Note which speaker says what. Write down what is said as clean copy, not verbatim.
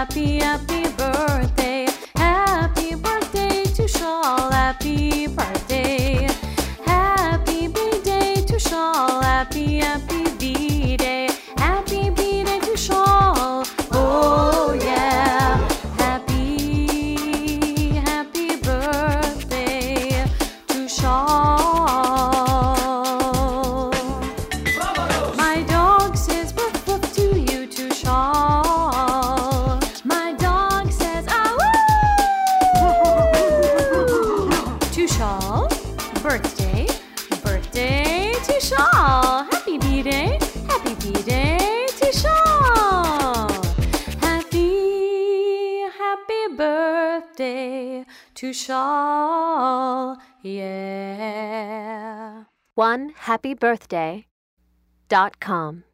Speaker 1: Happy, happy birthday. Happy birthday to Shawl. Happy birthday. Happy B-Day to Shawl. Happy, happy B-Day. Happy B-Day to Shawl. Oh yeah. Happy, happy birthday to Shawl. My dog says woof woof to you, to Shawl. My dog says ah woo. To Shawl. Birthday, birthday to Shawl. Happy B-Day, happy B-Day to Shawl. Happy, happy birthday to Shawl. Yeah.
Speaker 2: OneHappyBirthday.com